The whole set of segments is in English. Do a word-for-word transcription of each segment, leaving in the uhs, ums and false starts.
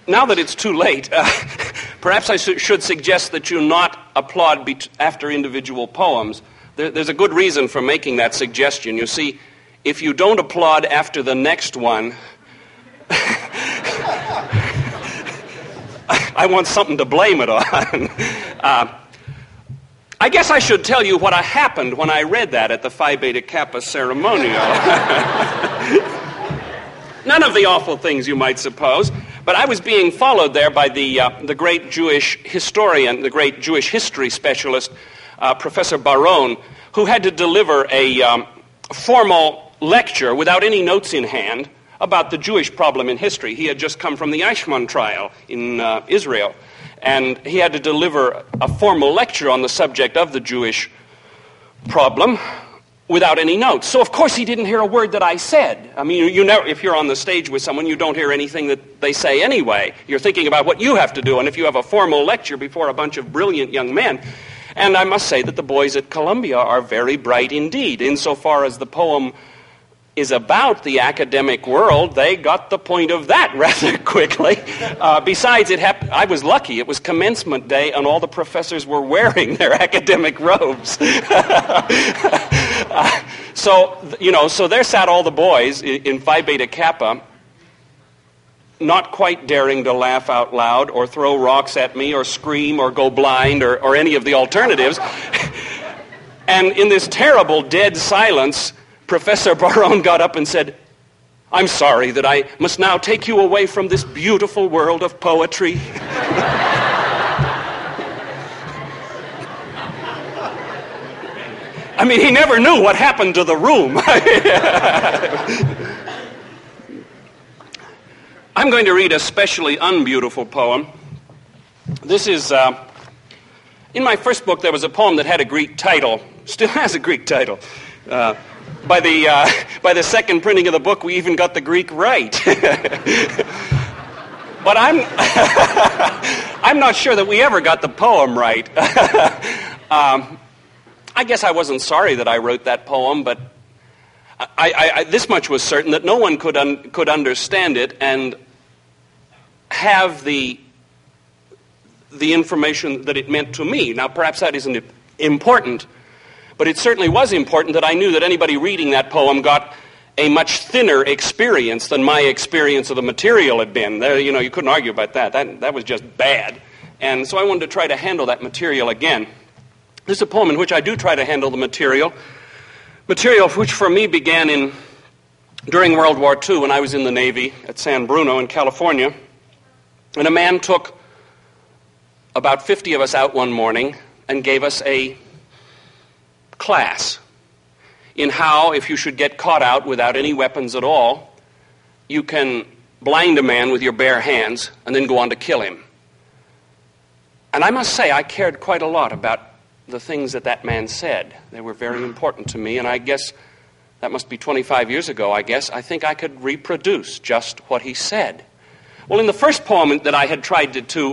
now that it's too late, uh, perhaps I su- should suggest that you not applaud be- after individual poems. There, there's a good reason for making that suggestion. You see, if you don't applaud after the next one, I want something to blame it on. uh, I guess I should tell you what happened when I read that at the Phi Beta Kappa ceremonial. None of the awful things you might suppose, but I was being followed there by the uh, the great Jewish historian, the great Jewish history specialist, uh, Professor Baron, who had to deliver a um, formal lecture without any notes in hand about the Jewish problem in history. He had just come from the Eichmann trial in uh, Israel, and he had to deliver a formal lecture on the subject of the Jewish problem without any notes. So, of course, he didn't hear a word that I said. I mean, you, you never, if you're on the stage with someone, you don't hear anything that they say anyway. You're thinking about what you have to do, and if you have a formal lecture before a bunch of brilliant young men, and I must say that the boys at Columbia are very bright indeed. Insofar as the poem is about the academic world, they got the point of that rather quickly. Uh, besides, it hap- I was lucky. It was commencement day, and all the professors were wearing their academic robes. uh, so, you know, so there sat all the boys in, in Phi Beta Kappa, not quite daring to laugh out loud or throw rocks at me or scream or go blind or, or any of the alternatives. And in this terrible dead silence, Professor Baron got up and said, "I'm sorry that I must now take you away from this beautiful world of poetry." I mean, he never knew what happened to the room. I'm going to read a specially unbeautiful poem. This is, uh, in my first book, there was a poem that had a Greek title, still has a Greek title. Uh, By the uh, by the second printing of the book, we even got the Greek right. But I'm I'm not sure that we ever got the poem right. um, I guess I wasn't sorry that I wrote that poem, but I, I, I, this much was certain, that no one could un, could understand it and have the the information that it meant to me. Now, perhaps that isn't important. But it certainly was important that I knew that anybody reading that poem got a much thinner experience than my experience of the material had been. There, you know, you couldn't argue about that. That that was just bad. And so I wanted to try to handle that material again. This is a poem in which I do try to handle the material. Material which for me began in during World War Two when I was in the Navy at San Bruno in California. And a man took about fifty of us out one morning and gave us a class in how, if you should get caught out without any weapons at all, you can blind a man with your bare hands and then go on to kill him. And I must say, I cared quite a lot about the things that that man said. They were very important to me, and I guess that must be twenty-five years ago, I guess. I think I could reproduce just what he said. Well, in the first poem that I had tried to, to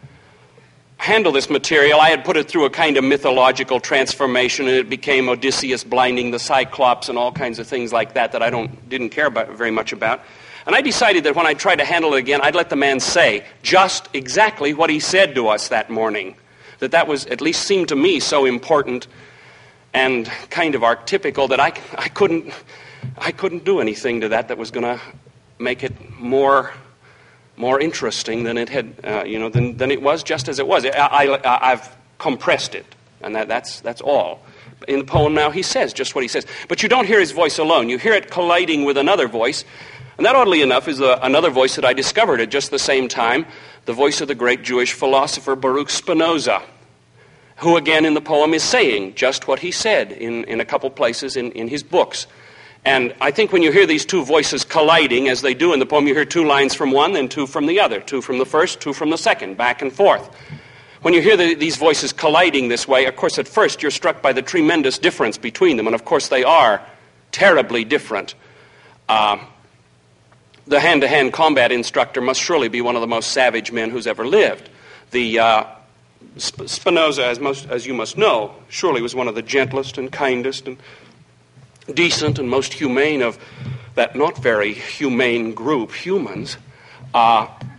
handle this material, I had put it through a kind of mythological transformation, and it became Odysseus blinding the Cyclops and all kinds of things like that that I don't didn't care about very much about. And I decided that when I tried to handle it again, I'd let the man say just exactly what he said to us that morning. That that was, at least seemed to me, so important and kind of archetypical that I, I couldn't I couldn't do anything to that that was going to make it more more interesting than it had, uh, you know, than, than it was just as it was. I, I, I've compressed it, and that, that's that's all. In the poem now, he says just what he says. But you don't hear his voice alone. You hear it colliding with another voice, and that, oddly enough, is a, another voice that I discovered at just the same time, the voice of the great Jewish philosopher Baruch Spinoza, who again in the poem is saying just what he said in, in a couple places in, in his books. And I think when you hear these two voices colliding, as they do in the poem, you hear two lines from one, then two from the other, two from the first, two from the second, back and forth. When you hear the, these voices colliding this way, of course, at first you're struck by the tremendous difference between them, and of course they are terribly different. Uh, the hand-to-hand combat instructor must surely be one of the most savage men who's ever lived. The uh, Sp- Spinoza, as, most, as you must know, surely was one of the gentlest and kindest and decent and most humane of that not very humane group, humans. Uh,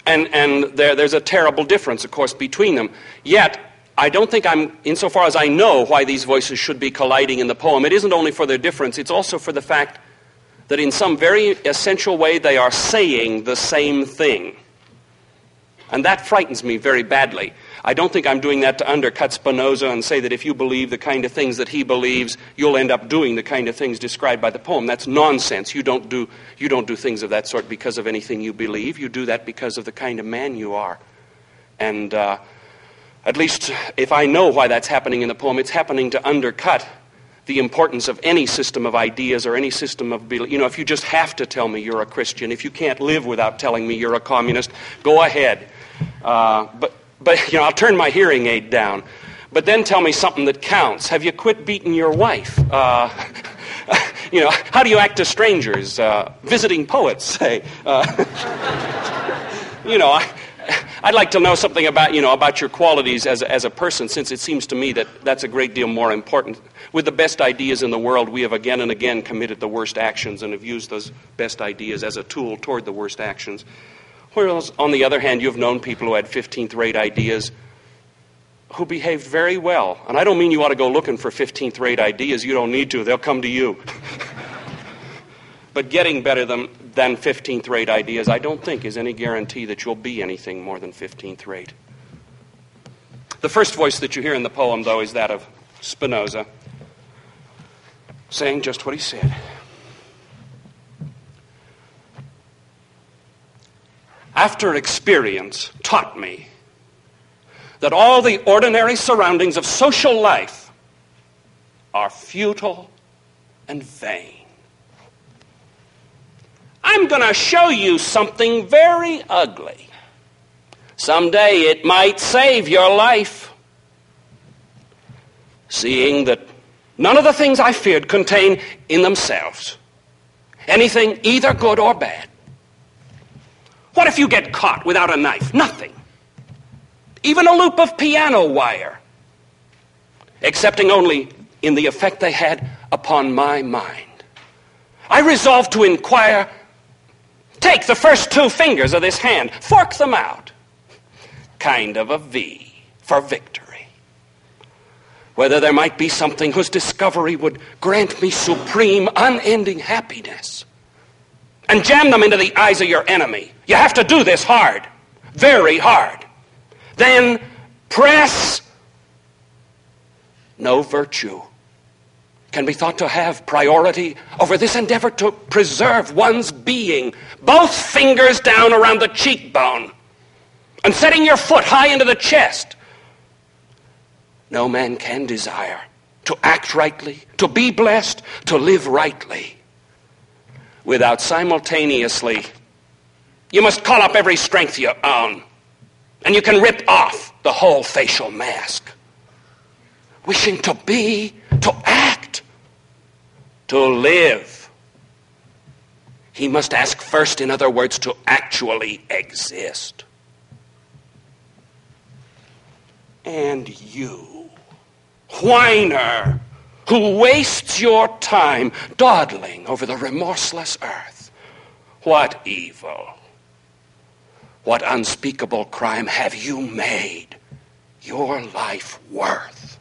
And, and there, there's a terrible difference, of course, between them. Yet, I don't think I'm, insofar as I know why these voices should be colliding in the poem, it isn't only for their difference, it's also for the fact that in some very essential way they are saying the same thing. And that frightens me very badly. I don't think I'm doing that to undercut Spinoza and say that if you believe the kind of things that he believes, you'll end up doing the kind of things described by the poem. That's nonsense. You don't do, you don't do things of that sort because of anything you believe. You do that because of the kind of man you are. And uh, at least if I know why that's happening in the poem, it's happening to undercut the importance of any system of ideas or any system of belief. You know, if you just have to tell me you're a Christian, if you can't live without telling me you're a communist, go ahead. Uh, but, but, you know, I'll turn my hearing aid down. But then tell me something that counts. Have you quit beating your wife? Uh, you know, how do you act to strangers? Uh, visiting poets, say. Uh, you know, I, I'd like to know something about, you know, about your qualities as a, as a person, since it seems to me that that's a great deal more important. With the best ideas in the world, we have again and again committed the worst actions and have used those best ideas as a tool toward the worst actions. Whereas, on the other hand, you've known people who had fifteenth-rate ideas who behaved very well. And I don't mean you ought to go looking for fifteenth-rate ideas. You don't need to. They'll come to you. But getting better than, than fifteenth-rate ideas, I don't think, is any guarantee that you'll be anything more than fifteenth-rate. The first voice that you hear in the poem, though, is that of Spinoza, saying just what he said. After experience taught me that all the ordinary surroundings of social life are futile and vain. I'm going to show you something very ugly. Someday it might save your life. Seeing that none of the things I feared contain in themselves anything either good or bad. What if you get caught without a knife? Nothing. Even a loop of piano wire. Excepting only in the effect they had upon my mind. I resolved to inquire, take the first two fingers of this hand, fork them out. Kind of a V for victory. Whether there might be something whose discovery would grant me supreme, unending happiness. And jam them into the eyes of your enemy. You have to do this hard, very hard. Then press. No virtue can be thought to have priority over this endeavor to preserve one's being. Both fingers down around the cheekbone and setting your foot high into the chest. No man can desire to act rightly, to be blessed, to live rightly, without simultaneously, you must call up every strength you own, and you can rip off the whole facial mask. Wishing to be, to act, to live, he must ask first, in other words, to actually exist. And you, whiner, who wastes your time dawdling over the remorseless earth, what evil, what unspeakable crime have you made your life worth?